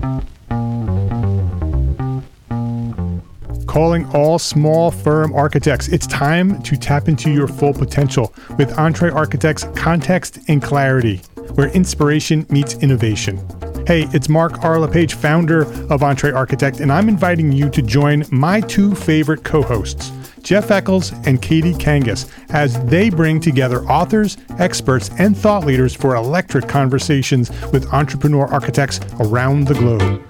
Calling all small firm architects. It's time to tap into your full potential with EntreArchitect's Context and Clarity, where inspiration meets innovation. Hey, it's Mark R. LePage, founder of EntreArchitect, and I'm inviting you to join my two favorite co-hosts, Jeff Eccles and Katie Kangas, as they bring together authors, experts, and thought leaders for electric conversations with entrepreneur architects around the globe.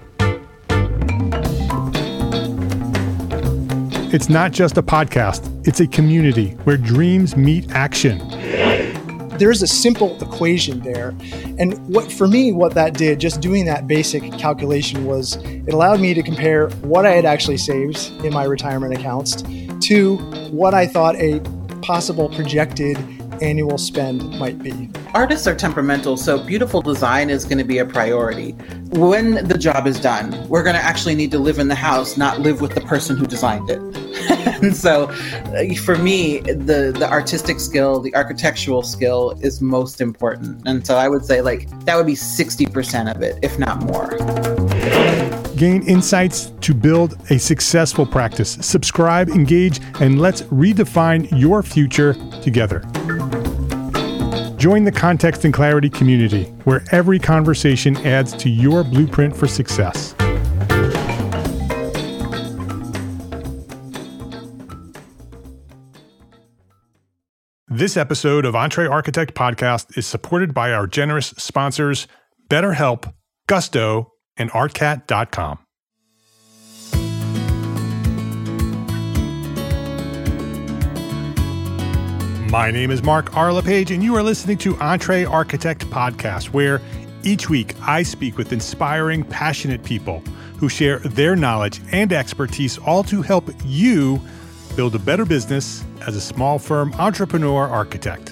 It's not just a podcast, it's a community where dreams meet action. There's a simple equation there. And what that did, just doing that basic calculation, was it allowed me to compare what I had actually saved in my retirement accounts to what I thought a possible projected annual spend might be. Artists are temperamental, so beautiful design is going to be a priority. When the job is done, we're going to actually need to live in the house, not live with the person who designed it. And so for me, the artistic skill, the architectural skill is most important. And so I would say that would be 60% of it, if not more. Gain insights to build a successful practice. Subscribe, engage, and let's redefine your future together. Join the Context and Clarity community, where every conversation adds to your blueprint for success. This episode of EntreArchitect Podcast is supported by our generous sponsors, BetterHelp, Gusto, and ArtCat.com. My name is Mark R. LePage, and you are listening to EntreArchitect Podcast, where each week I speak with inspiring, passionate people who share their knowledge and expertise, all to help you build a better business as a small firm entrepreneur architect.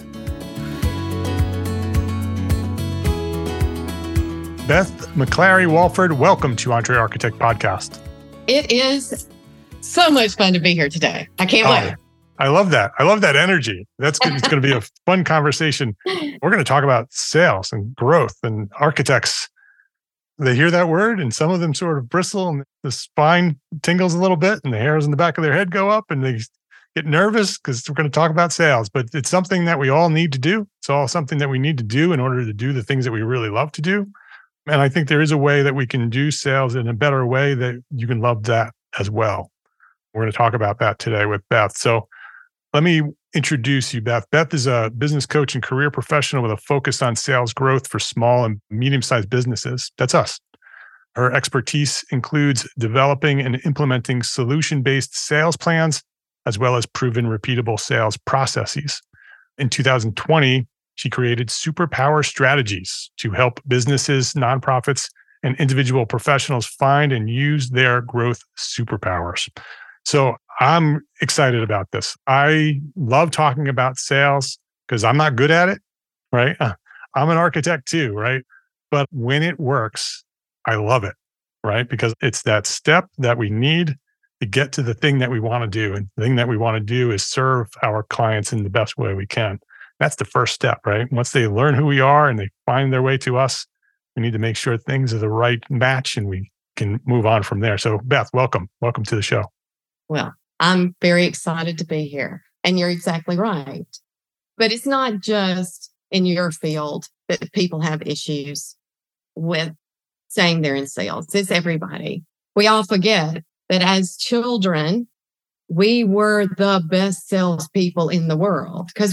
Beth McClary-Walford, welcome to EntreArchitect Podcast. It is so much fun to be here today. I can't wait. I love that. I love that energy. It's going to be a fun conversation. We're going to talk about sales and growth, and architects. They hear that word and some of them sort of bristle and the spine tingles a little bit and the hairs in the back of their head go up and they get nervous because we're going to talk about sales. But it's something that we all need to do. It's all something that we need to do in order to do the things that we really love to do. And I think there is a way that we can do sales in a better way that you can love that as well. We're going to talk about that today with Beth. So let me introduce you, Beth. Beth is a business coach and career professional with a focus on sales growth for small and medium-sized businesses. That's us. Her expertise includes developing and implementing solution-based sales plans, as well as proven repeatable sales processes. In 2020, she created Superpower Strategies to help businesses, nonprofits, and individual professionals find and use their growth superpowers. So I'm excited about this. I love talking about sales because I'm not good at it, right? I'm an architect too, right? But when it works, I love it, right? Because it's that step that we need to get to the thing that we want to do. And the thing that we want to do is serve our clients in the best way we can. That's the first step, right? Once they learn who we are and they find their way to us, we need to make sure things are the right match and we can move on from there. So Beth, welcome. Welcome to the show. Well, I'm very excited to be here. And you're exactly right. But it's not just in your field that people have issues with saying they're in sales. It's everybody. We all forget that as children, we were the best salespeople in the world because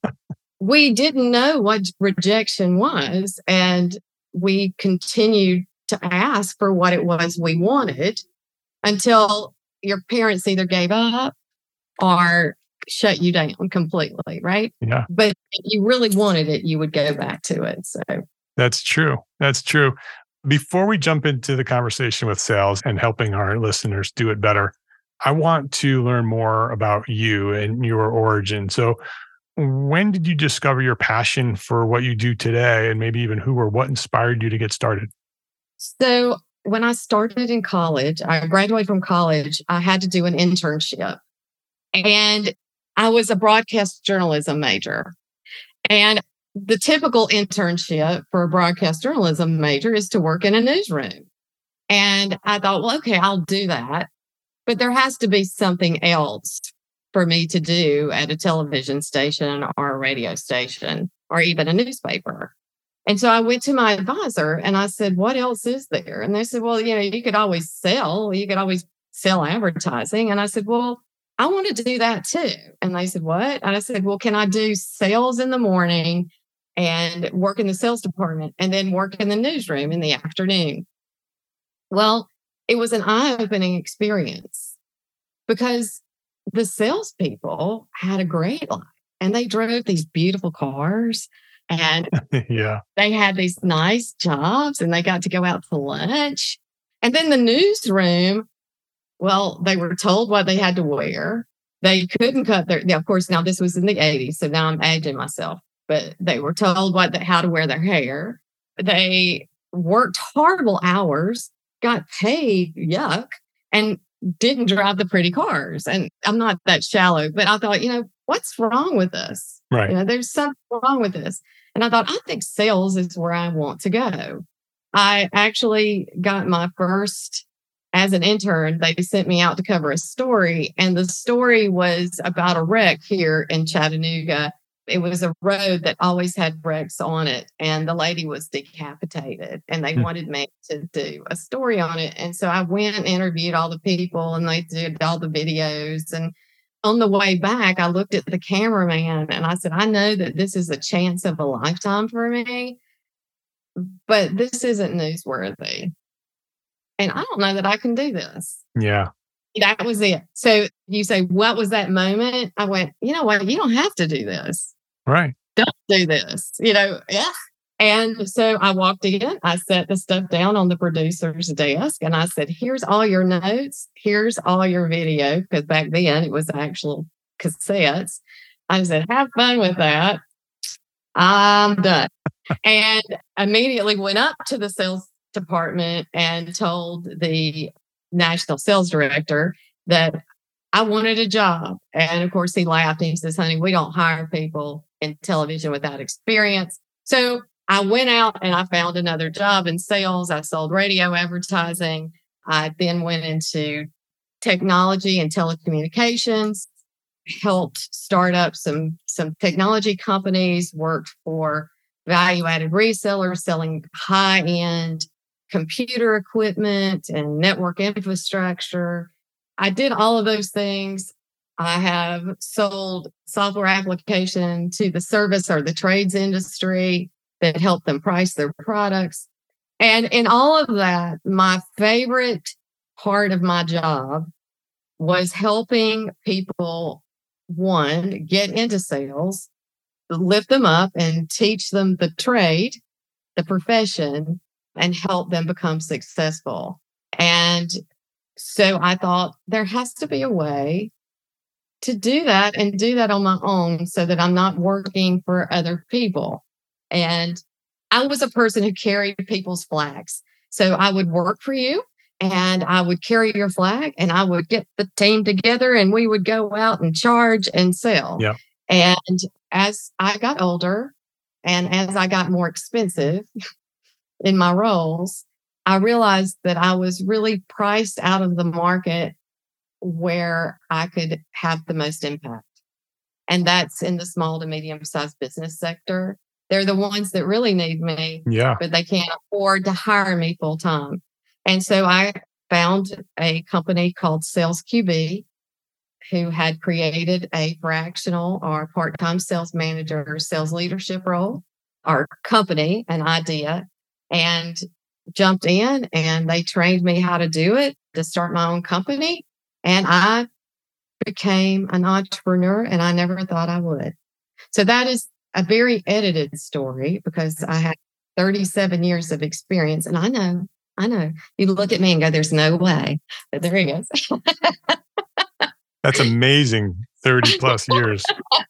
we didn't know what rejection was. And we continued to ask for what it was we wanted until your parents either gave up or shut you down completely, right? Yeah. But if you really wanted it, you would go back to it. So that's true. That's true. Before we jump into the conversation with sales and helping our listeners do it better, I want to learn more about you and your origin. So when did you discover your passion for what you do today, and maybe even who or what inspired you to get started? So when I started in college, I graduated from college, I had to do an internship. And I was a broadcast journalism major. And the typical internship for a broadcast journalism major is to work in a newsroom. And I thought, well, okay, I'll do that. But there has to be something else for me to do at a television station or a radio station or even a newspaper. And so I went to my advisor and I said, what else is there? And they said, well, you could always sell. You could always sell advertising. And I said, well, I want to do that too. And they said, what? And I said, well, can I do sales in the morning and work in the sales department and then work in the newsroom in the afternoon? Well, it was an eye-opening experience because the salespeople had a great life and they drove these beautiful cars and Yeah. they had these nice jobs and they got to go out to lunch. And then the newsroom, well, they were told what they had to wear. They couldn't cut their, of course, now this was in the 80s, so now I'm aging myself, but they were told how to wear their hair. They worked horrible hours, got paid yuck, and didn't drive the pretty cars. And I'm not that shallow, but I thought, what's wrong with this? Right. There's something wrong with this. And I thought, I think sales is where I want to go. I actually got my first, as an intern, they sent me out to cover a story. And the story was about a wreck here in Chattanooga. It was a road that always had wrecks on it. And the lady was decapitated. And they wanted me to do a story on it. And so I went and interviewed all the people and they did all the videos. And on the way back, I looked at the cameraman and I said, I know that this is a chance of a lifetime for me, but this isn't newsworthy. And I don't know that I can do this. Yeah. That was it. So you say, what was that moment? I went, you know what? You don't have to do this. Right. Don't do this. Yeah. And so I walked in, I set the stuff down on the producer's desk and I said, here's all your notes. Here's all your video. Because back then it was actual cassettes. I said, have fun with that. I'm done. And immediately went up to the sales department and told the national sales director that I wanted a job. And of course he laughed and he says, honey, we don't hire people in television without experience. So I went out and I found another job in sales. I sold radio advertising. I then went into technology and telecommunications, helped start up some technology companies, worked for value-added resellers selling high-end computer equipment and network infrastructure. I did all of those things. I have sold software application to the service or the trades industry that help them price their products. And in all of that, my favorite part of my job was helping people, one, get into sales, lift them up and teach them the trade, the profession, and help them become successful. And so I thought there has to be a way to do that and do that on my own so that I'm not working for other people. And I was a person who carried people's flags. So I would work for you and I would carry your flag and I would get the team together and we would go out and charge and sell. Yeah. And as I got older and as I got more expensive in my roles, I realized that I was really priced out of the market where I could have the most impact. And that's in the small to medium-sized business sector. They're the ones that really need me, but they can't afford to hire me full time. And so I found a company called Sales QB who had created a fractional or part-time sales manager sales leadership role, our company, an idea, and jumped in and they trained me how to do it to start my own company. And I became an entrepreneur and I never thought I would. So that is a very edited story because I had 37 years of experience. And I know, you look at me and go, there's no way. But there he is. That's amazing. 30 plus years.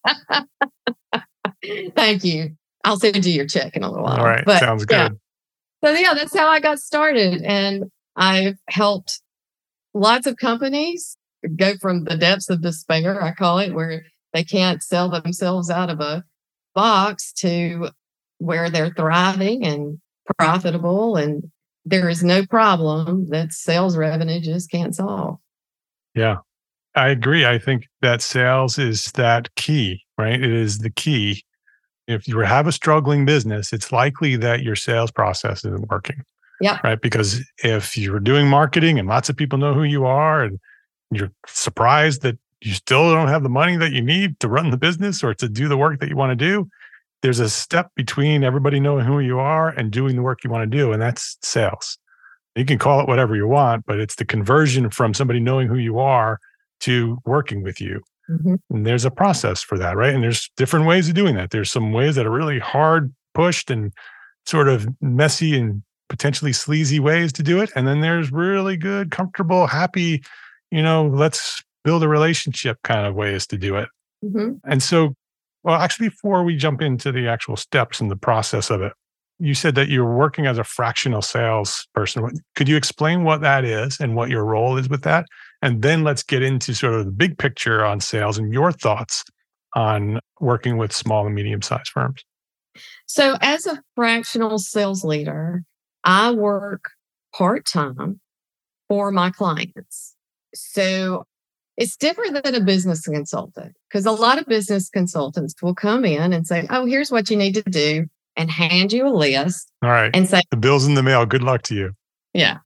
Thank you. I'll send you your check in a little while. All right. But, sounds good. So that's how I got started. And I've helped lots of companies go from the depths of despair, I call it, where they can't sell themselves out of a box to where they're thriving and profitable and there is no problem that sales revenue just can't solve. Yeah, I agree. I think that sales is that key, right? It is the key. If you have a struggling business, it's likely that your sales process isn't working. Yeah. Right. Because if you're doing marketing and lots of people know who you are and you're surprised that you still don't have the money that you need to run the business or to do the work that you want to do, there's a step between everybody knowing who you are and doing the work you want to do. And that's sales. You can call it whatever you want, but it's the conversion from somebody knowing who you are to working with you. Mm-hmm. And there's a process for that, right? And there's different ways of doing that. There's some ways that are really hard pushed and sort of messy and potentially sleazy ways to do it. And then there's really good, comfortable, happy, let's build a relationship kind of ways to do it. Mm-hmm. And so, well, actually, before we jump into the actual steps and the process of it, you said that you're working as a fractional salesperson. Could you explain what that is and what your role is with that? And then let's get into sort of the big picture on sales and your thoughts on working with small and medium-sized firms. So as a fractional sales leader, I work part-time for my clients. So it's different than a business consultant because a lot of business consultants will come in and say, oh, here's what you need to do and hand you a list. All right. And say, the bill's in the mail. Good luck to you. Yeah.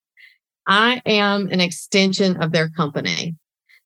I am an extension of their company.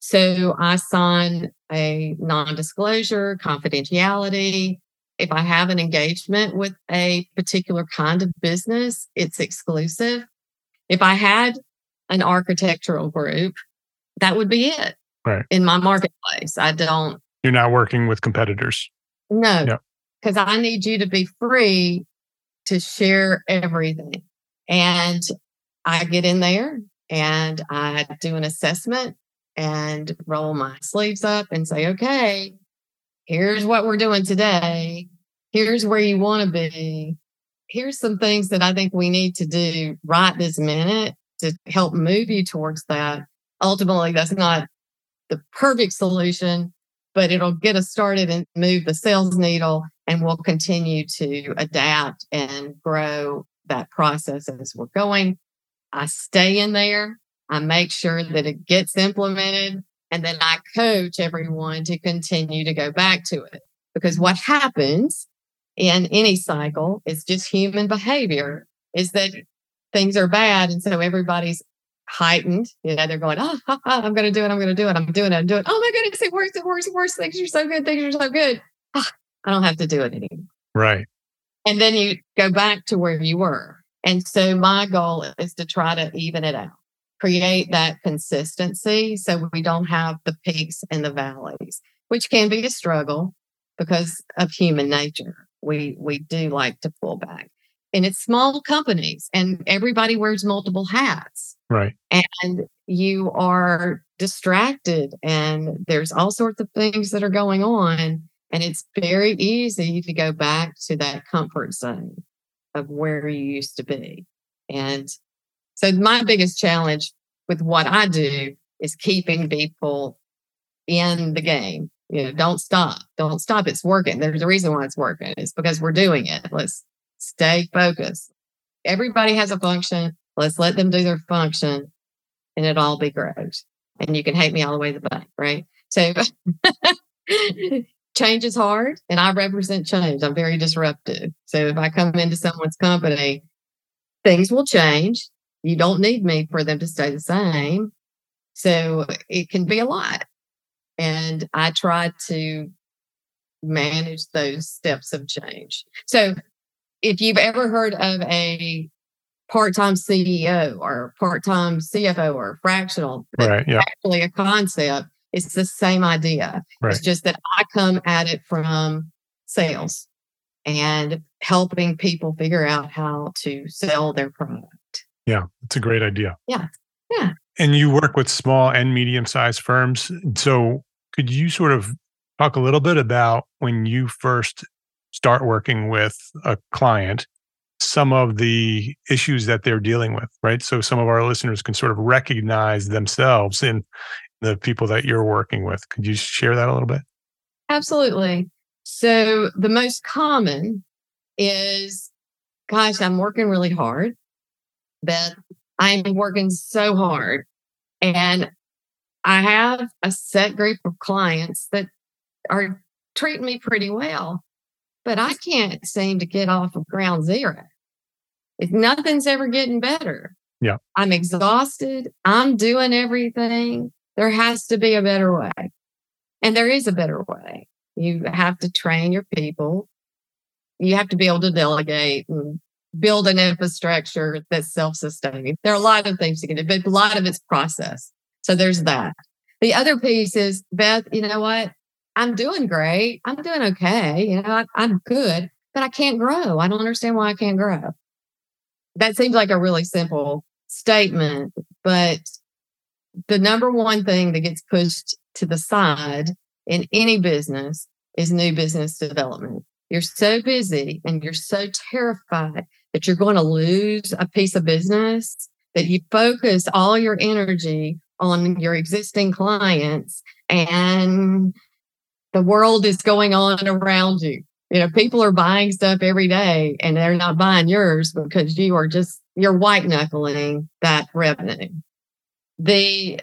So I sign a non-disclosure, confidentiality. If I have an engagement with a particular kind of business, it's exclusive. If I had an architectural group, that would be it. Right. In my marketplace. You're not working with competitors. No, because I need you to be free to share everything. And I get in there and I do an assessment and roll my sleeves up and say, okay, here's what we're doing today. Here's where you want to be. Here's some things that I think we need to do right this minute to help move you towards that. Ultimately, that's not the perfect solution, but it'll get us started and move the sales needle, and we'll continue to adapt and grow that process as we're going. I stay in there. I make sure that it gets implemented, and then I coach everyone to continue to go back to it. Because what happens in any cycle is just human behavior, is that things are bad. And so everybody's heightened. They're going, I'm going to do it. I'm going to do it. I'm doing it. I'm doing it. Oh my goodness, it works. It works. It works. Things are so good. Things are so good. I don't have to do it anymore. Right. And then you go back to where you were. And so my goal is to try to even it out, create that consistency so we don't have the peaks and the valleys, which can be a struggle because of human nature. We do like to pull back. And it's small companies and everybody wears multiple hats. Right. And you are distracted and there's all sorts of things that are going on. And it's very easy to go back to that comfort zone of where you used to be. And so my biggest challenge with what I do is keeping people in the game. Don't stop. Don't stop. It's working. There's a reason why it's working. It's because we're doing it. Let's stay focused. Everybody has a function. Let's let them do their function and it'll all be great. And you can hate me all the way to the bank, right? So change is hard and I represent change. I'm very disruptive. So if I come into someone's company, things will change. You don't need me for them to stay the same. So it can be a lot. And I try to manage those steps of change. So if you've ever heard of a part-time CEO or part-time CFO or fractional, right, yeah. Actually a concept, it's the same idea. Right. It's just that I come at it from sales and helping people figure out how to sell their product. Yeah, it's a great idea. Yeah. And you work with small and medium-sized firms. So could you sort of talk a little bit about when you first start working with a client, some of the issues that they're dealing with, right? So some of our listeners can sort of recognize themselves in the people that you're working with. Could you share that a little bit? Absolutely. So the most common is, gosh, I'm working really hard Beth, I'm working so hard, and I have a set group of clients that are treating me pretty well, but I can't seem to get off of ground zero. If nothing's ever getting better. Yeah. I'm exhausted. I'm doing everything. There has to be a better way. And there is a better way. You have to train your people. You have to be able to delegate and build an infrastructure that's self-sustaining. There are a lot of things you can do, but a lot of it's process. So there's that. The other piece is, Beth, you know what? I'm doing great. I'm doing okay. You know, I'm good, but I can't grow. I don't understand why I can't grow. That seems like a really simple statement, but the number one thing that gets pushed to the side in any business is new business development. You're so busy and you're so terrified that you're going to lose a piece of business that you focus all your energy on your existing clients, and the world is going on around you. You know, people are buying stuff every day and they're not buying yours because you're white knuckling that revenue. The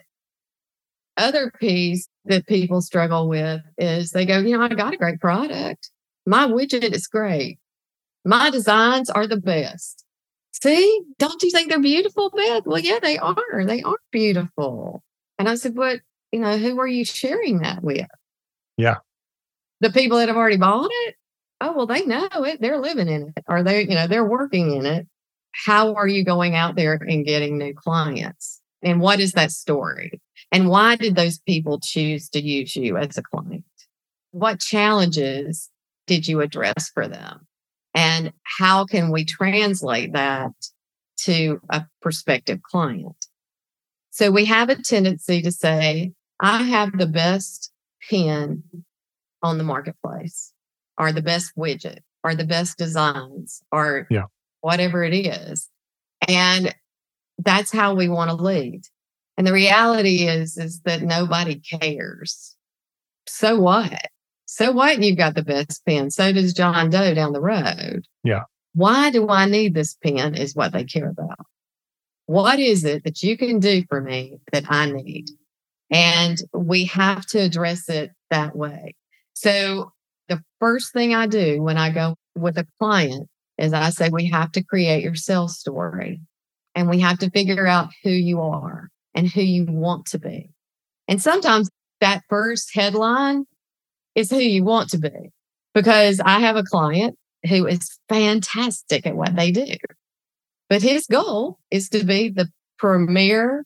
other piece that people struggle with is they go, you know, I got a great product. My widget is great. My designs are the best. See, don't you think they're beautiful, Beth? Well, yeah, they are. They are beautiful. And I said, but, you know, who are you sharing that with? Yeah. The people that have already bought it? Oh, well, they know it. They're living in it. Or they're working in it. How are you going out there and getting new clients? And what is that story? And why did those people choose to use you as a client? What challenges did you address for them? And how can we translate that to a prospective client? So we have a tendency to say, I have the best pen on the marketplace, or the best widget, or the best designs, or whatever it is. And that's how we want to lead. And the reality is that nobody cares. So what? So what? You've got the best pen. So does John Doe down the road. Yeah. Why do I need this pen is what they care about. What is it that you can do for me that I need? And we have to address it that way. So the first thing I do when I go with a client is I say, we have to create your sales story, and we have to figure out who you are and who you want to be. And sometimes that first headline is who you want to be, because I have a client who is fantastic at what they do, but his goal is to be the premier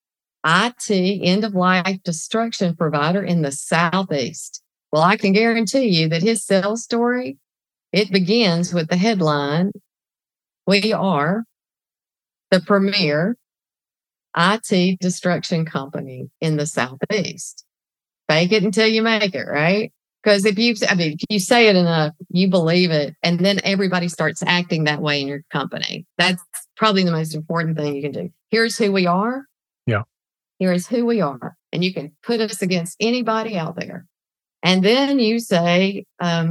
IT end-of-life destruction provider in the Southeast. Well, I can guarantee you that his sales story, it begins with the headline, we are the premier IT destruction company in the Southeast. Fake it until you make it, right? Because if you say it enough, you believe it, and then everybody starts acting that way in your company. That's probably the most important thing you can do. Here's who we are. Yeah. Here is who we are. And you can put us against anybody out there. And then you say,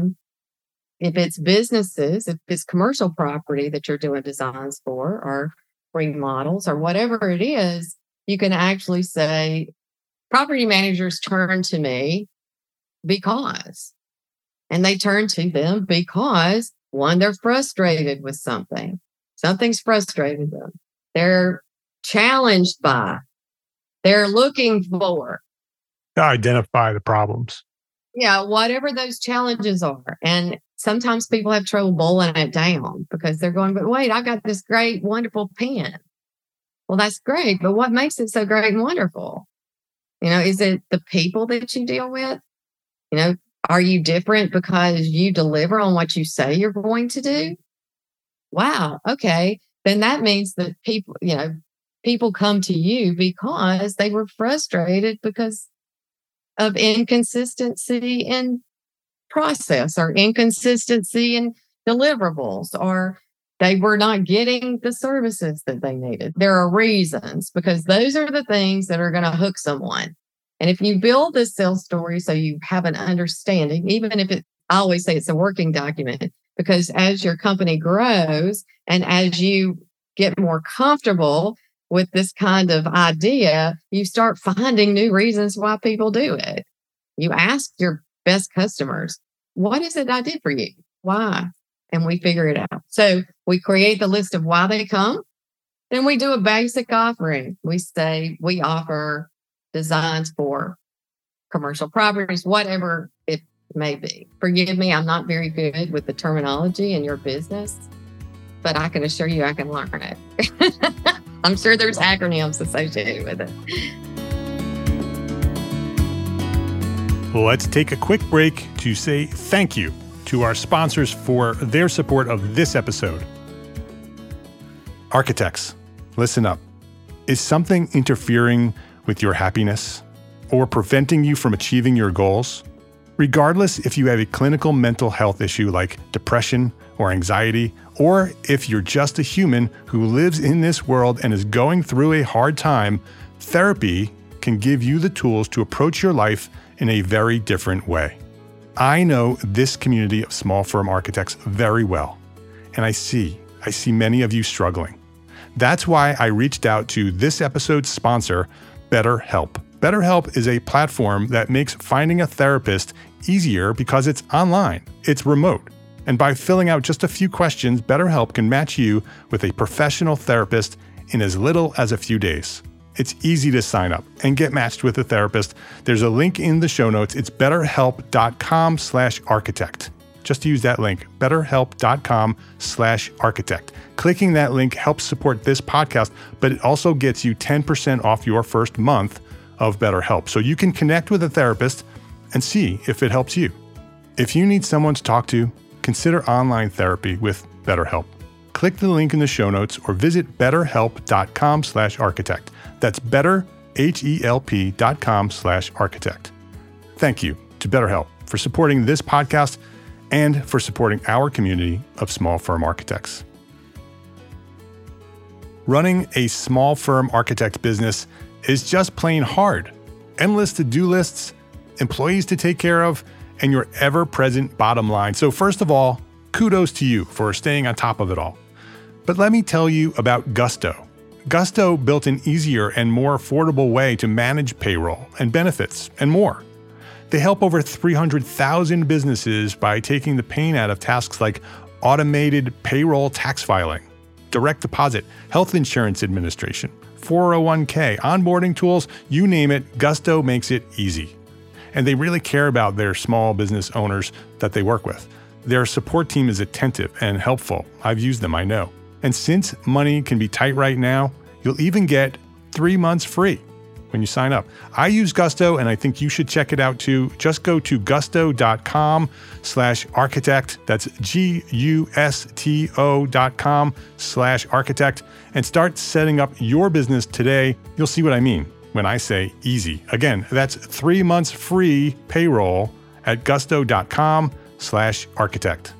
if it's businesses, if it's commercial property that you're doing designs for, or remodels, or whatever it is, you can actually say, property managers turn to me because, and they turn to them because, one, they're frustrated with something. Something's frustrated them. They're challenged by, they're looking for. Identify the problems. Yeah, whatever those challenges are. And sometimes people have trouble boiling it down because they're going, but wait, I got this great, wonderful pen. Well, that's great. But what makes it so great and wonderful? You know, is it the people that you deal with? You know, are you different because you deliver on what you say you're going to do? Wow. Okay. Then that means that people come to you because they were frustrated because of inconsistency in process, or inconsistency in deliverables, or they were not getting the services that they needed. There are reasons, because those are the things that are going to hook someone. And if you build this sales story so you have an understanding, even if I always say it's a working document, because as your company grows and as you get more comfortable with this kind of idea, you start finding new reasons why people do it. You ask your best customers, what is it I did for you? Why? And we figure it out. So we create the list of why they come. Then we do a basic offering. We say we offer designs for commercial properties, whatever it may be. Forgive me, I'm not very good with the terminology in your business, but I can assure you I can learn it. I'm sure there's acronyms associated with it. Let's take a quick break to say thank you to our sponsors for their support of this episode. Architects, listen up. Is something interfering with your happiness or preventing you from achieving your goals? Regardless if you have a clinical mental health issue like depression or anxiety, or if you're just a human who lives in this world and is going through a hard time, therapy can give you the tools to approach your life in a very different way. I know this community of small firm architects very well, and I see many of you struggling. That's why I reached out to this episode's sponsor, BetterHelp. BetterHelp is a platform that makes finding a therapist easier because it's online, it's remote. And by filling out just a few questions, BetterHelp can match you with a professional therapist in as little as a few days. It's easy to sign up and get matched with a therapist. There's a link in the show notes. It's betterhelp.com/architect. Just use that link, betterhelp.com/architect. Clicking that link helps support this podcast, but it also gets you 10% off your first month of BetterHelp. So you can connect with a therapist and see if it helps you. If you need someone to talk to, consider online therapy with BetterHelp. Click the link in the show notes or visit betterhelp.com/architect. That's betterhelp.com/architect. Thank you to BetterHelp for supporting this podcast and for supporting our community of small firm architects. Running a small firm architect business is just plain hard. Endless to-do lists, employees to take care of, and your ever-present bottom line. So first of all, kudos to you for staying on top of it all. But let me tell you about Gusto. Gusto built an easier and more affordable way to manage payroll and benefits and more. They help over 300,000 businesses by taking the pain out of tasks like automated payroll tax filing, direct deposit, health insurance administration, 401k, onboarding tools, you name it, Gusto makes it easy. And they really care about their small business owners that they work with. Their support team is attentive and helpful. I've used them, I know. And since money can be tight right now, you'll even get 3 months free when you sign up. I use Gusto and I think you should check it out too. Just go to gusto.com/architect. That's gusto.com/architect and start setting up your business today. You'll see what I mean when I say easy. Again, that's 3 months free payroll at gusto.com/architect.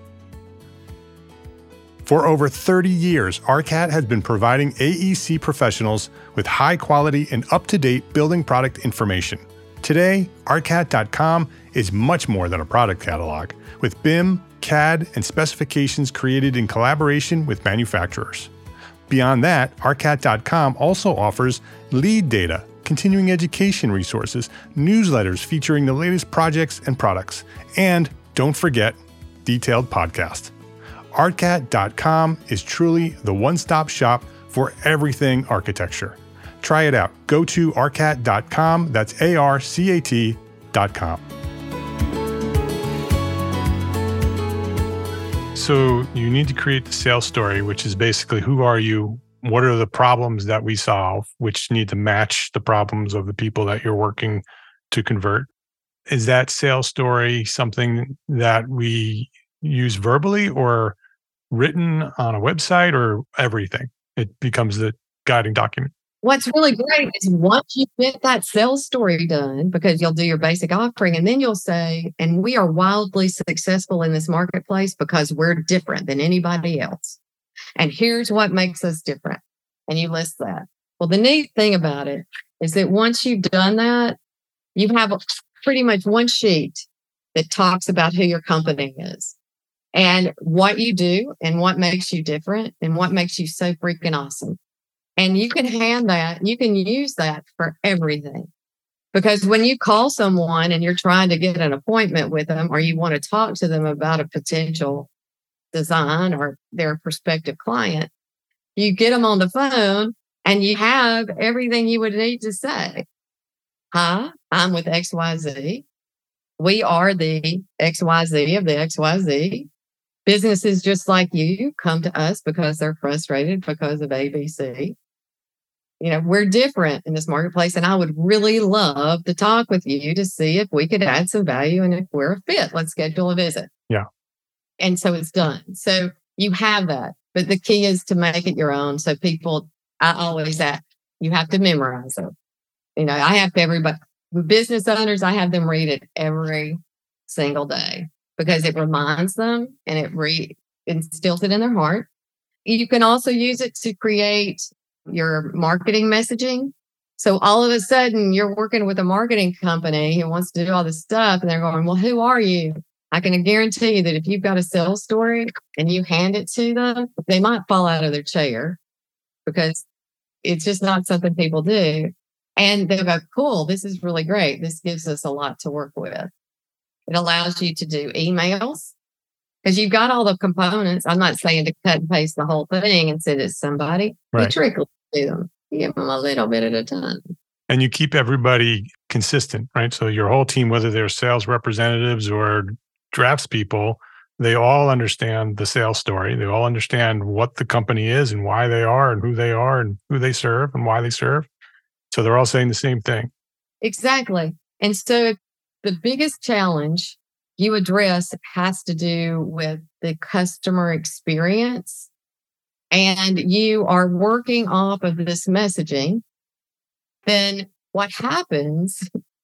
For over 30 years, ARCAT has been providing AEC professionals with high-quality and up-to-date building product information. Today, ARCAT.com is much more than a product catalog, with BIM, CAD, and specifications created in collaboration with manufacturers. Beyond that, ARCAT.com also offers lead data, continuing education resources, newsletters featuring the latest projects and products, and, don't forget, detailed podcasts. ARCAT.com is truly the one-stop shop for everything architecture. Try it out. Go to ARCAT.com. That's ARCAT.com. So you need to create the sales story, which is basically who are you? What are the problems that we solve, which need to match the problems of the people that you're working to convert? Is that sales story something that we use verbally or written on a website or everything? It becomes the guiding document. What's really great is once you get that sales story done, because you'll do your basic offering and then you'll say, and we are wildly successful in this marketplace because we're different than anybody else. And here's what makes us different. And you list that. Well, the neat thing about it is that once you've done that, you have pretty much one sheet that talks about who your company is. and what you do and what makes you different and what makes you so freaking awesome. And you can you can use that for everything. Because when you call someone and you're trying to get an appointment with them, or you want to talk to them about a potential design or their prospective client, you get them on the phone and you have everything you would need to say. Hi, I'm with XYZ. We are the XYZ of the XYZ. Businesses just like you come to us because they're frustrated because of ABC. We're different in this marketplace, and I would really love to talk with you to see if we could add some value and if we're a fit. Let's schedule a visit. Yeah. And so it's done. So you have that, but the key is to make it your own. So I always ask, you have to memorize it. I have everybody, business owners, I have them read it every single day because it reminds them and it instills it in their heart. You can also use it to create your marketing messaging. So all of a sudden you're working with a marketing company who wants to do all this stuff and they're going, well, who are you? I can guarantee you that if you've got a sales story and you hand it to them, they might fall out of their chair because it's just not something people do. And they'll go, cool, this is really great. This gives us a lot to work with. It allows you to do emails because you've got all the components. I'm not saying to cut and paste the whole thing and send it to somebody. Right. You trickle to them. You give them a little bit at a time. And you keep everybody consistent, right? So your whole team, whether they're sales representatives or drafts people, they all understand the sales story. They all understand what the company is and why they are and who they serve and why they serve. So they're all saying the same thing. Exactly. And so the biggest challenge you address has to do with the customer experience. And you are working off of this messaging. Then what happens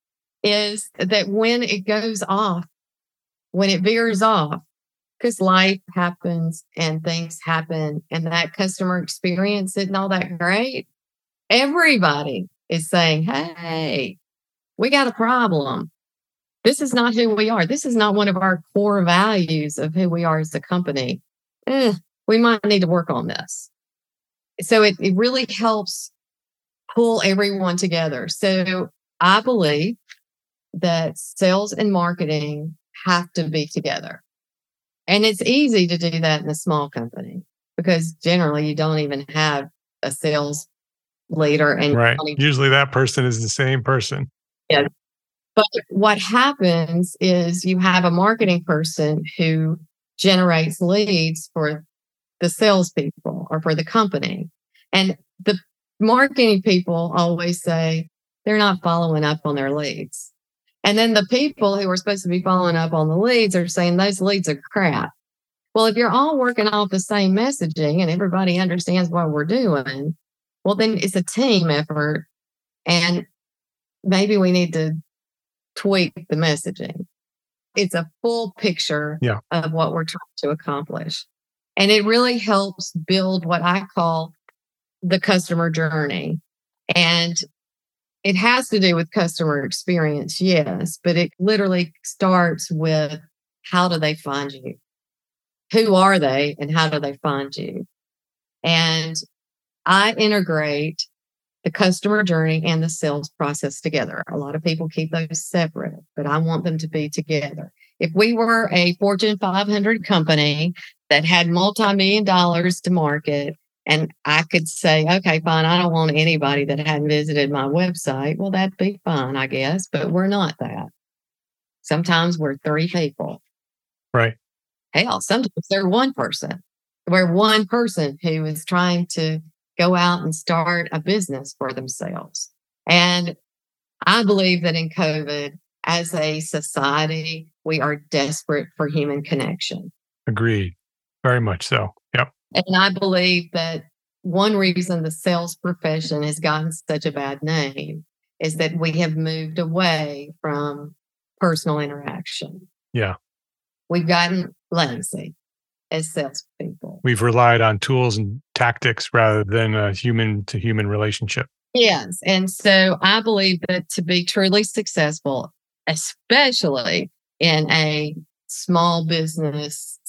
is that when it goes off, when it veers off, because life happens and things happen and that customer experience isn't all that great, everybody is saying, hey, we got a problem. This is not who we are. This is not one of our core values of who we are as a company. We might need to work on this. So it really helps pull everyone together. So I believe that sales and marketing have to be together. And it's easy to do that in a small company because generally you don't even have a sales leader. And right. Usually that person is the same person. Yeah. But what happens is you have a marketing person who generates leads for the salespeople or for the company. And the marketing people always say they're not following up on their leads. And then the people who are supposed to be following up on the leads are saying those leads are crap. Well, if you're all working off the same messaging and everybody understands what we're doing, well, then it's a team effort. And maybe we need to tweak the messaging. It's a full picture of what we're trying to accomplish. And it really helps build what I call the customer journey. And it has to do with customer experience, yes, but it literally starts with how do they find you? Who are they and how do they find you? And I integrate the customer journey and the sales process together. A lot of people keep those separate, but I want them to be together. If we were a Fortune 500 company that had multi-million dollars to market, and I could say, okay, fine, I don't want anybody that hadn't visited my website. Well, that'd be fine, I guess, but we're not that. Sometimes we're 3 people. Right. Hell, sometimes they're one person. We're one person who is trying to go out and start a business for themselves. And I believe that in COVID, as a society, we are desperate for human connection. Agreed. Very much so. Yep. And I believe that one reason the sales profession has gotten such a bad name is that we have moved away from personal interaction. Yeah. We've gotten lazy as salespeople. We've relied on tools and tactics rather than a human-to-human relationship. Yes. And so I believe that to be truly successful, especially in a small business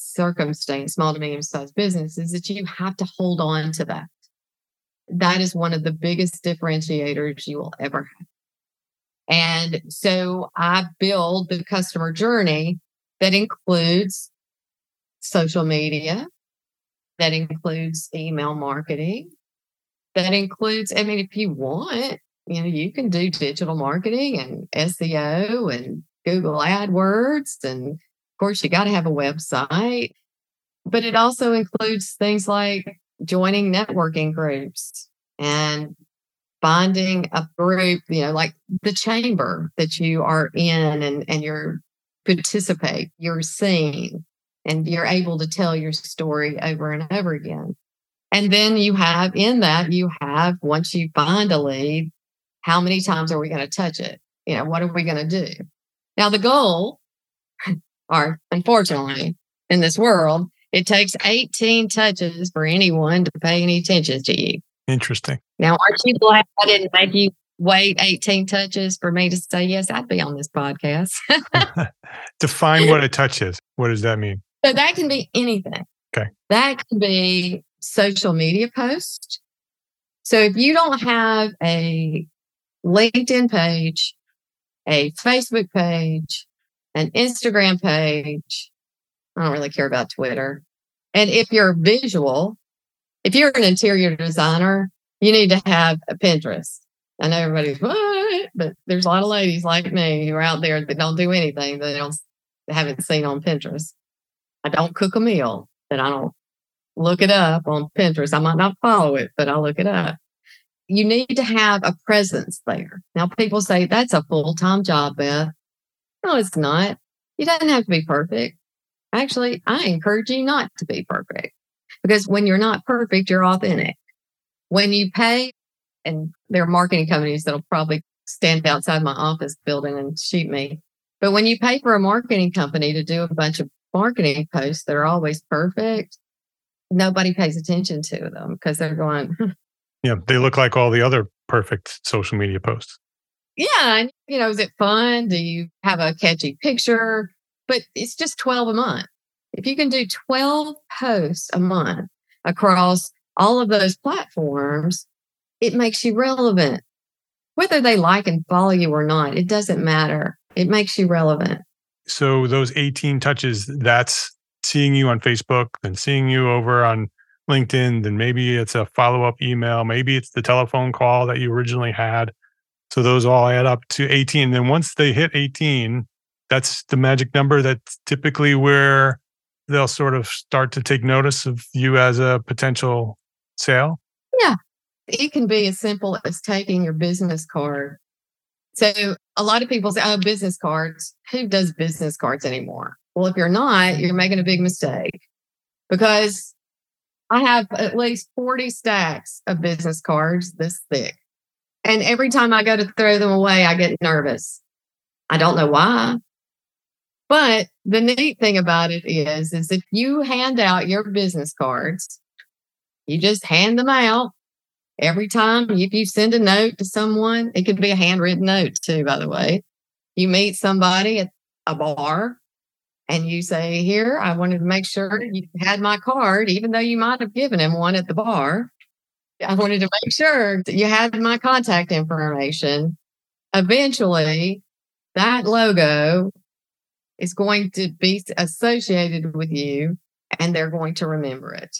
circumstance, small to medium sized business, is that you have to hold on to that. That is one of the biggest differentiators you will ever have. And so I build the customer journey that includes social media, that includes email marketing, that includes, I mean, if you want, you can do digital marketing and SEO and Google AdWords. And of course, you got to have a website. But it also includes things like joining networking groups and finding a group, like the chamber that you are in and you're participate, you're seen, and you're able to tell your story over and over again. And then once you find a lead, how many times are we going to touch it? What are we going to do? Now, the goal, or unfortunately, in this world, it takes 18 touches for anyone to pay any attention to you. Interesting. Now, aren't you glad I didn't make you wait 18 touches for me to say, yes, I'd be on this podcast? Define what a touch is. What does that mean? So that can be anything. Okay. That can be social media post. So if you don't have a LinkedIn page, a Facebook page, an Instagram page, I don't really care about Twitter. And if you're visual, if you're an interior designer, you need to have a Pinterest. I know everybody's, what? But there's a lot of ladies like me who are out there that don't do anything that they haven't seen on Pinterest. I don't cook a meal that I don't look it up on Pinterest. I might not follow it, but I'll look it up. You need to have a presence there. Now, people say that's a full-time job, Beth. No, it's not. You don't have to be perfect. Actually, I encourage you not to be perfect, because when you're not perfect, you're authentic. When you pay, and there are marketing companies that'll probably stand outside my office building and shoot me. But when you pay for a marketing company to do a bunch of marketing posts that are always perfect, nobody pays attention to them because they're going, Yeah, they look like all the other perfect social media posts. Yeah. And, is it fun? Do you have a catchy picture? But it's just 12 a month. If you can do 12 posts a month across all of those platforms, it makes you relevant. Whether they like and follow you or not, it doesn't matter. It makes you relevant. So those 18 touches, that's seeing you on Facebook, then seeing you over on LinkedIn, then maybe it's a follow-up email, maybe it's the telephone call that you originally had. So those all add up to 18. Then once they hit 18, that's the magic number. That's typically where they'll sort of start to take notice of you as a potential sale. Yeah. It can be as simple as taking your business card. So a lot of people say, business cards. Who does business cards anymore? Well, if you're not, you're making a big mistake, because I have at least 40 stacks of business cards this thick. And every time I go to throw them away, I get nervous. I don't know why. But the neat thing about it is if you hand out your business cards, you just hand them out every time. If you send a note to someone, it could be a handwritten note too, by the way. You meet somebody at a bar and you say, here, I wanted to make sure you had my card, even though you might have given him one at the bar. I wanted to make sure that you had my contact information. Eventually, that logo is going to be associated with you, and they're going to remember it.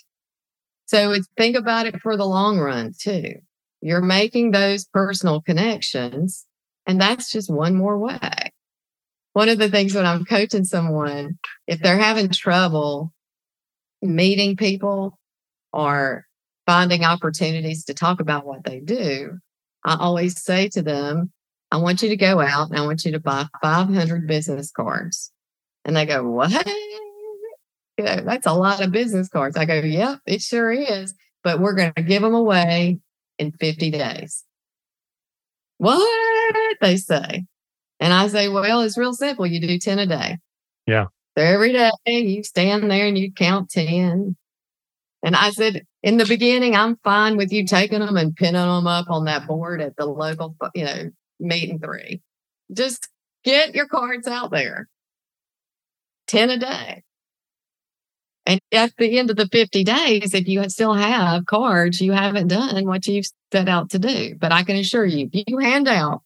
So think about it for the long run, too. You're making those personal connections, and that's just one more way. One of the things when I'm coaching someone, if they're having trouble meeting people or finding opportunities to talk about what they do, I always say to them, I want you to go out and I want you to buy 500 business cards. And they go, what? That's a lot of business cards. I go, yep, it sure is. But we're going to give them away in 50 days. What? They say. And I say, well, it's real simple. You do 10 a day. Yeah. So every day you stand there and you count 10. And I said, in the beginning, I'm fine with you taking them and pinning them up on that board at the local, meeting 3. Just get your cards out there. 10 a day. And at the end of the 50 days, if you still have cards, you haven't done what you've set out to do. But I can assure you, if you hand out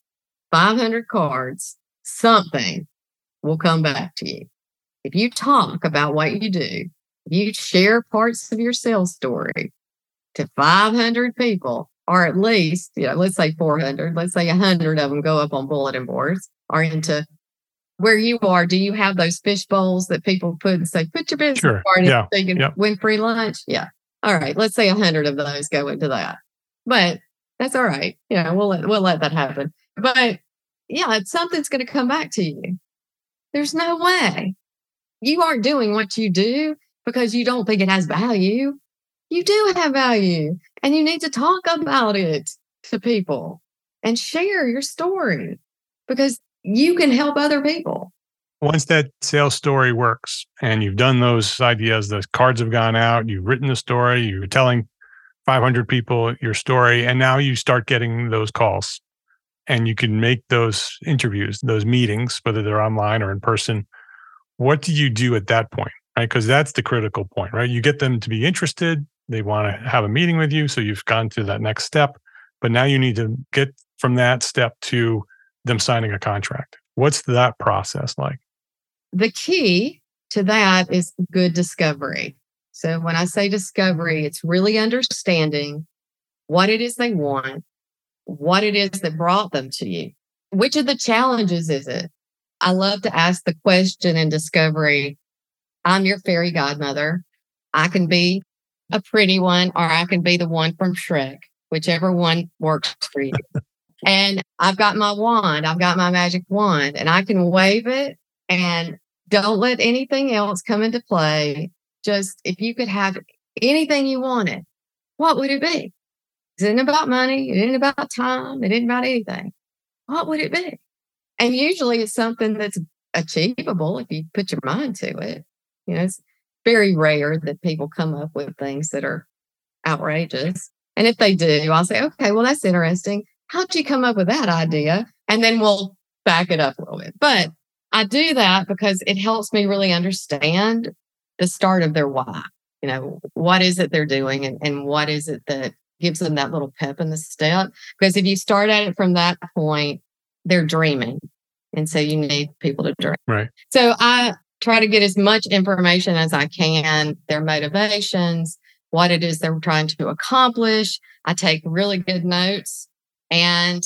500 cards, something will come back to you. If you talk about what you do, if you share parts of your sales story to 500 people, or at least, let's say 400, let's say 100 of them go up on bulletin boards or into where you are. Do you have those fish bowls that people put and say, put your business card in so you can win free lunch? Yeah. All right. Let's say 100 of those go into that. But that's all right. We'll let that happen. But something's going to come back to you. There's no way. You aren't doing what you do because you don't think it has value. You do have value, and you need to talk about it to people and share your story because you can help other people. Once that sales story works and you've done those ideas, those cards have gone out, you've written the story, you're telling 500 people your story, and now you start getting those calls and you can make those interviews, those meetings, whether they're online or in person. What do you do at that point? Right? Because that's the critical point, right? You get them to be interested. They want to have a meeting with you. So you've gone to that next step, but now you need to get from that step to them signing a contract. What's that process like? The key to that is good discovery. So when I say discovery, it's really understanding what it is they want, what it is that brought them to you. Which of the challenges is it? I love to ask the question in discovery, I'm your fairy godmother. I can be a pretty one, or I can be the one from Shrek, whichever one works for you. And I've got my wand, I've got my magic wand, and I can wave it and don't let anything else come into play. Just if you could have anything you wanted, what would it be? It isn't about money. It isn't about time. It isn't about anything. What would it be? And usually it's something that's achievable if you put your mind to it. It's very rare that people come up with things that are outrageous. And if they do, I'll say, okay, well, that's interesting. How'd you come up with that idea? And then we'll back it up a little bit. But I do that because it helps me really understand the start of their why. What is it they're doing and what is it that gives them that little pep in the step? Because if you start at it from that point, they're dreaming. And so you need people to dream. Right. So I try to get as much information as I can, their motivations, what it is they're trying to accomplish. I take really good notes and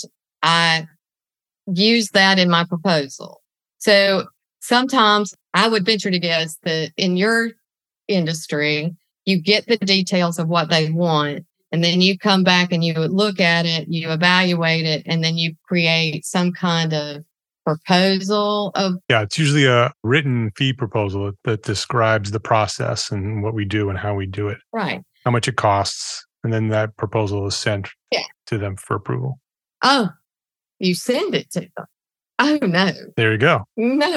I use that in my proposal. So sometimes I would venture to guess that in your industry, you get the details of what they want, and then you come back and you look at it, you evaluate it, and then you create some kind of proposal of. Yeah, it's usually a written fee proposal that describes the process and what we do and how we do it. Right. How much it costs. And then that proposal is sent to them for approval. Oh, you send it to them. Oh, no. There you go.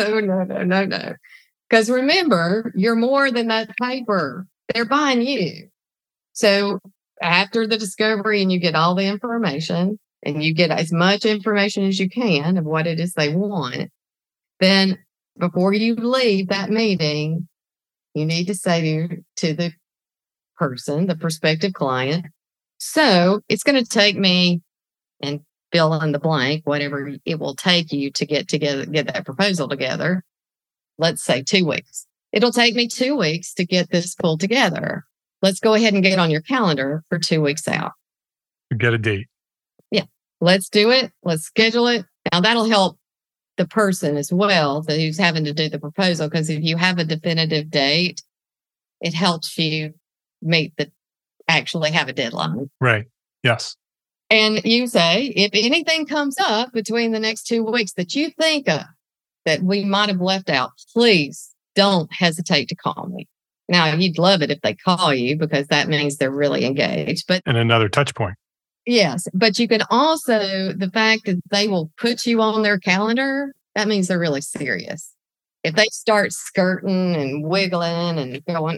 No. Because remember, you're more than that paper. They're buying you. So after the discovery and you get all the information and you get as much information as you can of what it is they want, then before you leave that meeting, you need to say to the person, the prospective client, so it's going to take me, and fill in the blank, whatever it will take you to get that proposal together. Let's say 2 weeks. It'll take me 2 weeks to get this pulled together. Let's go ahead and get on your calendar for 2 weeks out. Get a date. Yeah. Let's do it. Let's schedule it. Now that'll help the person as well who's having to do the proposal, because if you have a definitive date, it helps you actually have a deadline. Right. Yes. And you say, if anything comes up between the next 2 weeks that you think of that we might have left out, please don't hesitate to call me. Now, you'd love it if they call you because that means they're really engaged. And another touch point. Yes. But you can also, the fact that they will put you on their calendar, that means they're really serious. If they start skirting and wiggling and going,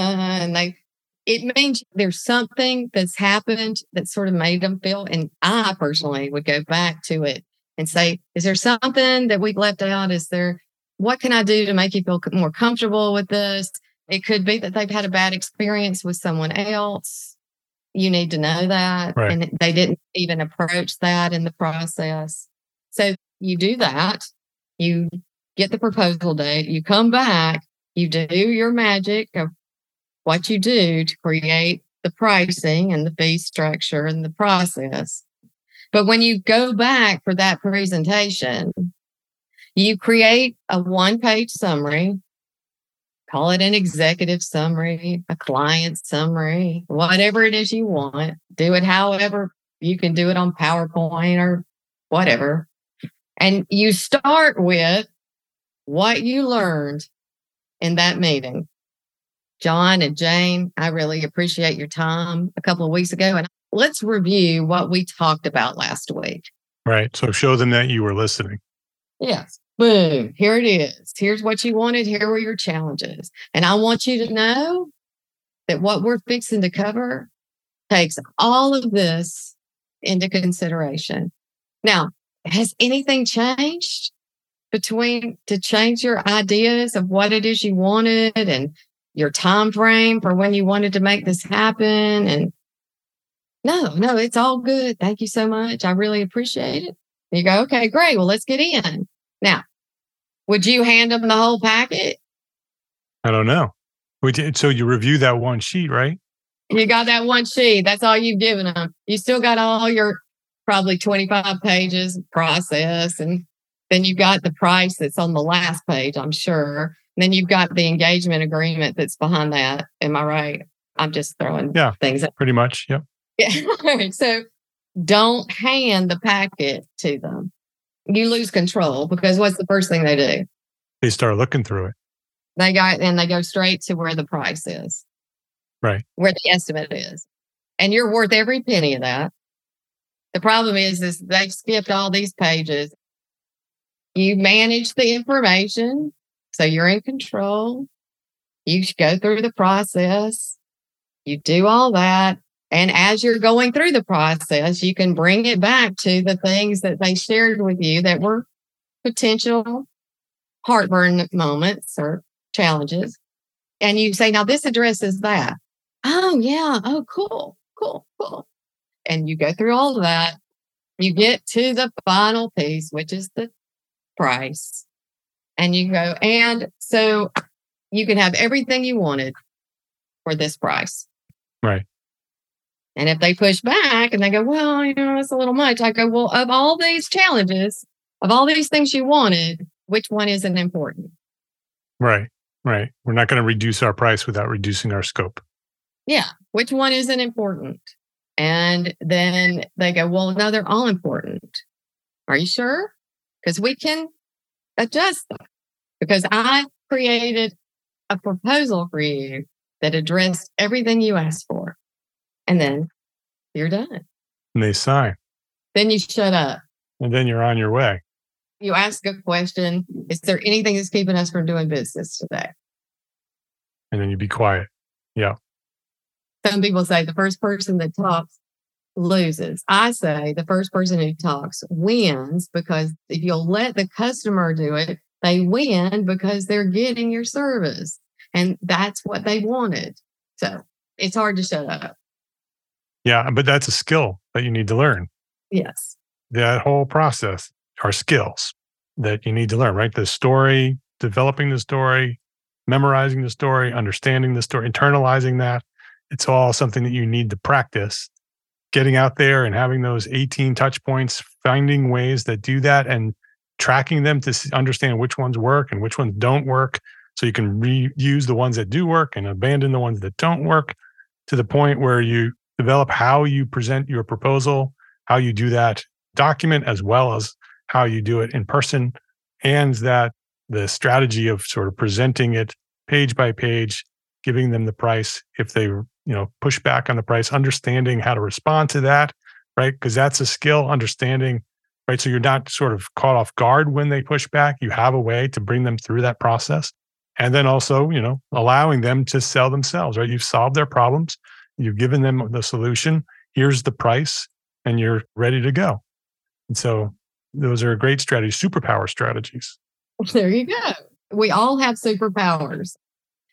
it means there's something that's happened that sort of made them feel. And I personally would go back to it and say, is there something that we've left out? What can I do to make you feel more comfortable with this? It could be that they've had a bad experience with someone else. You need to know that. Right. And they didn't even approach that in the process. So you do that. You get the proposal date. You come back. You do your magic of what you do to create the pricing and the fee structure and the process. But when you go back for that presentation, you create a one-page summary. Call it an executive summary, a client summary, whatever it is you want. Do it however you can do it on PowerPoint or whatever. And you start with what you learned in that meeting. John and Jane, I really appreciate your time a couple of weeks ago. And let's review what we talked about last week. Right. So show them that you were listening. Yes. Boom. Here it is. Here's what you wanted. Here were your challenges. And I want you to know that what we're fixing to cover takes all of this into consideration. Now, has anything changed to change your ideas of what it is you wanted and your time frame for when you wanted to make this happen? And no, it's all good. Thank you so much. I really appreciate it. And you go, okay, great. Well, let's get in. Now, would you hand them the whole packet? I don't know. So you review that one sheet, right? You got that one sheet. That's all you've given them. You still got all your probably 25 pages of process. And then you've got the price that's on the last page, I'm sure. And then you've got the engagement agreement that's behind that. Am I right? I'm just throwing things out. Pretty much. Yep. Yeah. So don't hand the packet to them. You lose control because what's the first thing they do? They start looking through it. They go straight to where the price is. Right. Where the estimate is. And you're worth every penny of that. The problem is they've skipped all these pages. You manage the information, so you're in control. You go through the process. You do all that. And as you're going through the process, you can bring it back to the things that they shared with you that were potential heartburn moments or challenges. And you say, now this addresses that. Oh, yeah. Oh, cool. And you go through all of that. You get to the final piece, which is the price. And you go, and so you can have everything you wanted for this price. Right. And if they push back and they go, well, it's a little much. I go, well, of all these challenges, of all these things you wanted, which one isn't important? Right. We're not going to reduce our price without reducing our scope. Yeah. Which one isn't important? And then they go, well, no, they're all important. Are you sure? Because we can adjust them. Because I created a proposal for you that addressed everything you asked for. And then you're done. And they sign. Then you shut up. And then you're on your way. You ask a question. Is there anything that's keeping us from doing business today? And then you be quiet. Yeah. Some people say the first person that talks loses. I say the first person who talks wins, because if you'll let the customer do it, they win because they're getting your service. And that's what they wanted. So it's hard to shut up. Yeah, but that's a skill that you need to learn. Yes. That whole process are skills that you need to learn, right? The story, developing the story, memorizing the story, understanding the story, internalizing that. It's all something that you need to practice. Getting out there and having those 18 touch points, finding ways that do that and tracking them to understand which ones work and which ones don't work. So you can reuse the ones that do work and abandon the ones that don't work, to the point where you develop how you present your proposal, how you do that document, as well as how you do it in person, and that the strategy of sort of presenting it page by page, giving them the price if they push back on the price, understanding how to respond to that, right? Because that's a skill, understanding, right? So you're not sort of caught off guard when they push back. You have a way to bring them through that process. And then also, allowing them to sell themselves, right? You've solved their problems. You've given them the solution. Here's the price, and you're ready to go. And so those are great strategies, superpower strategies. There you go. We all have superpowers.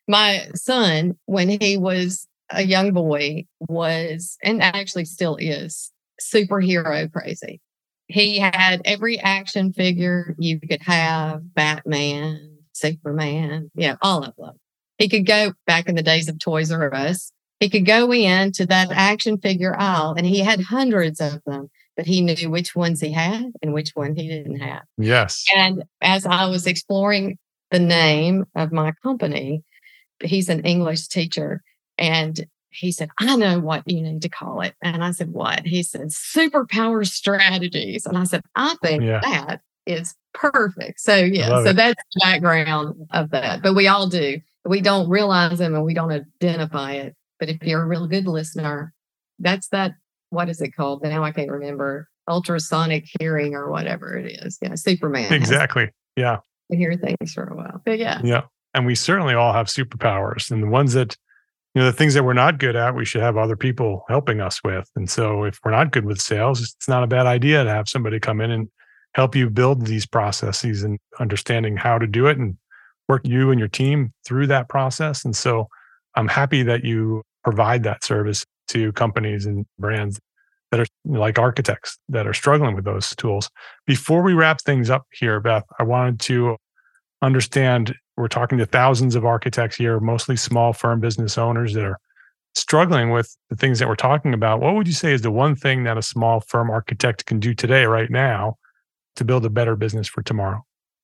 My son, when he was a young boy, was, and actually still is, superhero crazy. He had every action figure you could have, Batman, Superman, all of them. He could go back in the days of Toys R Us. He could go into that action figure aisle and he had hundreds of them, but he knew which ones he had and which one he didn't have. Yes. And as I was exploring the name of my company, he's an English teacher, and he said, I know what you need to call it. And I said, what? He said, Superpower Strategies. And I said, I think that is perfect. So, that's the background of that. But we all do. We don't realize them and we don't identify it. But if you're a real good listener, that's that, what is it called? Now I can't remember. Ultrasonic hearing or whatever it is. Superman. Exactly. Yeah. I hear things for a while. But Yeah. And we certainly all have superpowers. And the ones that, the things that we're not good at, we should have other people helping us with. And so if we're not good with sales, it's not a bad idea to have somebody come in and help you build these processes and understanding how to do it and work you and your team through that process. And so I'm happy that you provide that service to companies and brands that are like architects that are struggling with those tools. Before we wrap things up here, Beth, I wanted to understand, we're talking to thousands of architects here, mostly small firm business owners that are struggling with the things that we're talking about. What would you say is the one thing that a small firm architect can do today, right now, to build a better business for tomorrow?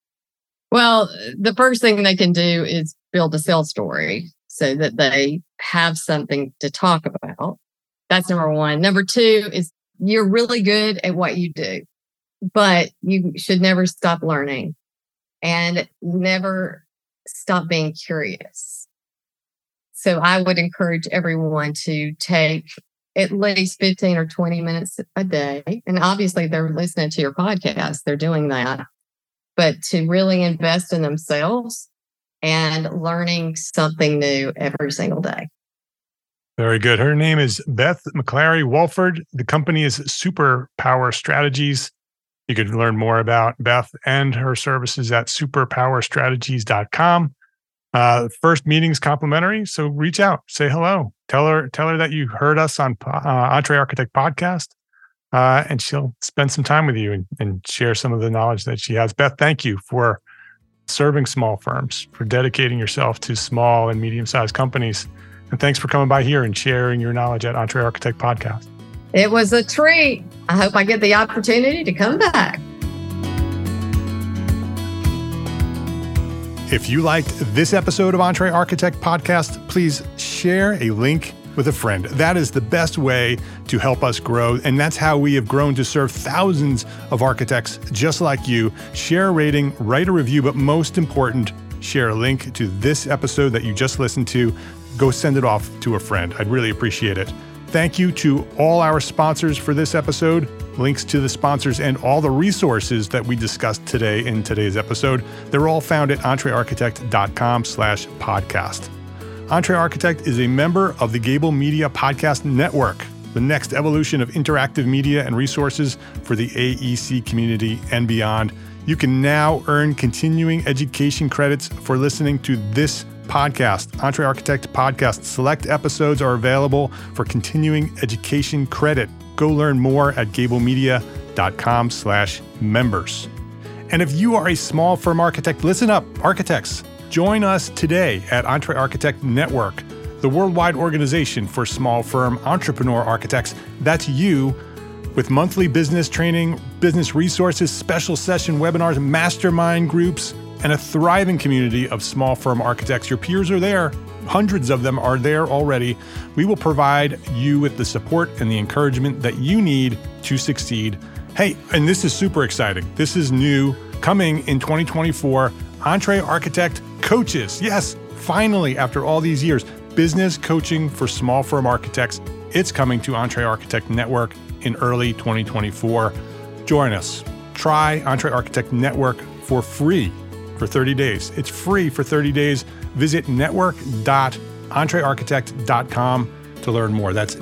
Well, the first thing they can do is build a sales story so that they have something to talk about. That's number one. Number two is you're really good at what you do, but you should never stop learning and never stop being curious. So I would encourage everyone to take at least 15 or 20 minutes a day. And obviously they're listening to your podcast, they're doing that, but to really invest in themselves and learning something new every single day. Very good. Her name is Beth McClary-Walford. The company is Superpower Strategies. You could learn more about Beth and her services at superpowerstrategies.com. First meeting's complimentary, so reach out, say hello, tell her that you heard us on EntreArchitect Podcast, and she'll spend some time with you and share some of the knowledge that she has. Beth, thank you for serving small firms, for dedicating yourself to small and medium-sized companies. And thanks for coming by here and sharing your knowledge at EntreArchitect Podcast. It was a treat. I hope I get the opportunity to come back. If you liked this episode of EntreArchitect Podcast, please share a link with a friend. That is the best way to help us grow. And that's how we have grown to serve thousands of architects just like you. Share a rating, write a review, but most important, share a link to this episode that you just listened to. Go send it off to a friend. I'd really appreciate it. Thank you to all our sponsors for this episode. Links to the sponsors and all the resources that we discussed today in today's episode, they're all found at entrearchitect.com/podcast. EntreArchitect is a member of the Gable Media Podcast Network, the next evolution of interactive media and resources for the AEC community and beyond. You can now earn continuing education credits for listening to this podcast. EntreArchitect Podcast select episodes are available for continuing education credit. Go learn more at gablemedia.com/members. And if you are a small firm architect, listen up, architects. Join us today at EntreArchitect Network, the worldwide organization for small firm entrepreneur architects. That's you, with monthly business training, business resources, special session webinars, mastermind groups, and a thriving community of small firm architects. Your peers are there. Hundreds of them are there already. We will provide you with the support and the encouragement that you need to succeed. Hey, and this is super exciting. This is new, coming in 2024. EntreArchitect Coaches. Yes, finally, after all these years, business coaching for small firm architects. It's coming to EntreArchitect Network in early 2024. Join us. Try EntreArchitect Network for free for 30 days. It's free for 30 days. Visit network.entrearchitect.com to learn more. That's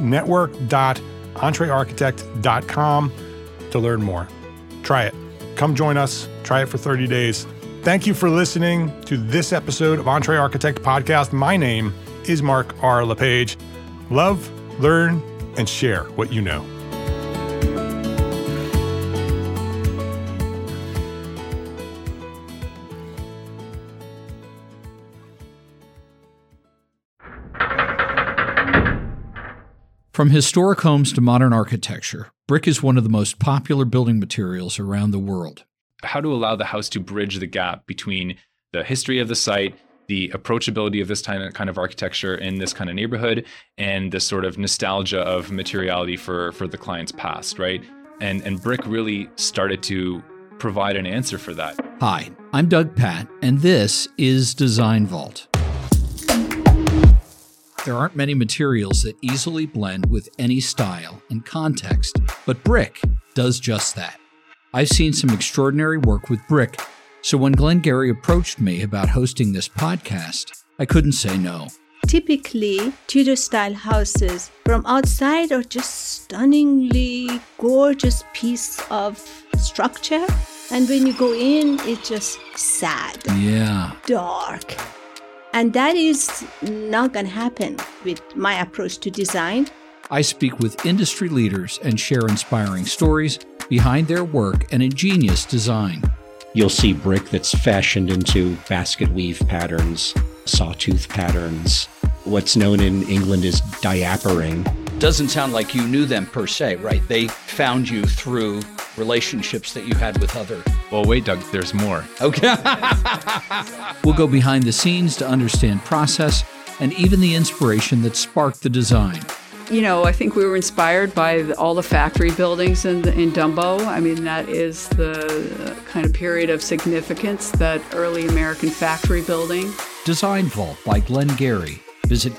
network.entrearchitect.com to learn more. Try it. Come join us. Try it for 30 days. Thank you for listening to this episode of EntreArchitect Podcast. My name is Mark R. LePage. Love, learn, and share what you know. From historic homes to modern architecture, brick is one of the most popular building materials around the world. How to allow the house to bridge the gap between the history of the site, the approachability of this kind of architecture in this kind of neighborhood, and the sort of nostalgia of materiality for the client's past, right? And brick really started to provide an answer for that. Hi, I'm Doug Patt, and this is Design Vault. There aren't many materials that easily blend with any style and context, but brick does just that. I've seen some extraordinary work with brick, so when Glenn Gary approached me about hosting this podcast, I couldn't say no. Typically, Tudor-style houses from outside are just stunningly gorgeous piece of structure, and when you go in, it's just sad, dark. And that is not going to happen with my approach to design. I speak with industry leaders and share inspiring stories behind their work and ingenious design. You'll see brick that's fashioned into basket weave patterns, sawtooth patterns. What's known in England as diapering. Doesn't sound like you knew them per se, right? They found you through relationships that you had with other... Well, wait, Doug, there's more. Okay. We'll go behind the scenes to understand process and even the inspiration that sparked the design. You know, I think we were inspired by all the factory buildings in Dumbo. I mean, that is the kind of period of significance, that early American factory building. Design Vault by Glenn Gary. Visit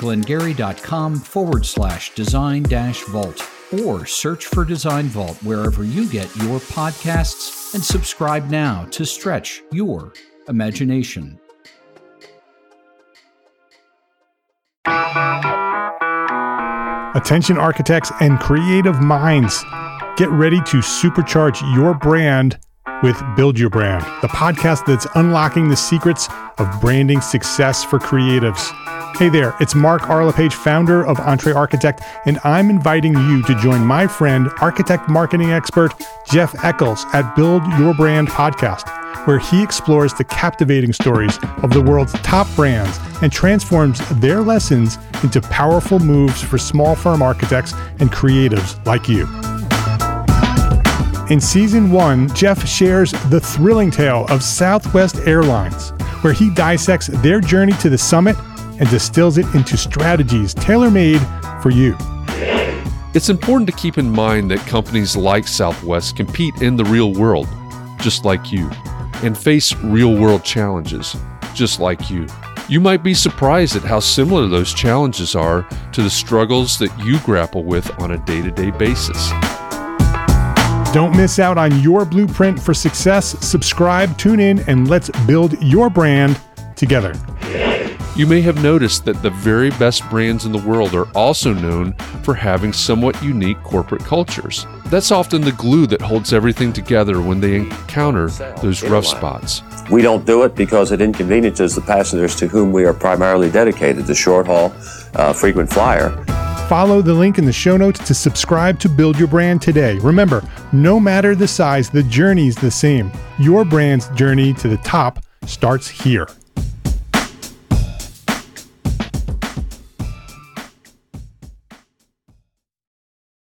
glengary.com/design-vault or search for Design Vault wherever you get your podcasts and subscribe now to stretch your imagination. Attention architects and creative minds, get ready to supercharge your brand with Build Your Brand, the podcast that's unlocking the secrets of branding success for creatives. Hey there, it's Mark R. LePage, founder of EntreArchitect, and I'm inviting you to join my friend, architect marketing expert Jeff Eccles at Build Your Brand podcast, where he explores the captivating stories of the world's top brands and transforms their lessons into powerful moves for small firm architects and creatives like you. In Season 1, Jeff shares the thrilling tale of Southwest Airlines, where he dissects their journey to the summit and distills it into strategies tailor-made for you. It's important to keep in mind that companies like Southwest compete in the real world, just like you, and face real-world challenges, just like you. You might be surprised at how similar those challenges are to the struggles that you grapple with on a day-to-day basis. Don't miss out on your blueprint for success. Subscribe, tune in, and let's build your brand together. You may have noticed that the very best brands in the world are also known for having somewhat unique corporate cultures. That's often the glue that holds everything together when they encounter those rough spots. We don't do it because it inconveniences the passengers to whom we are primarily dedicated, the short haul, frequent flyer. Follow the link in the show notes to subscribe to Build Your Brand today. Remember, no matter the size, the journey's the same. Your brand's journey to the top starts here.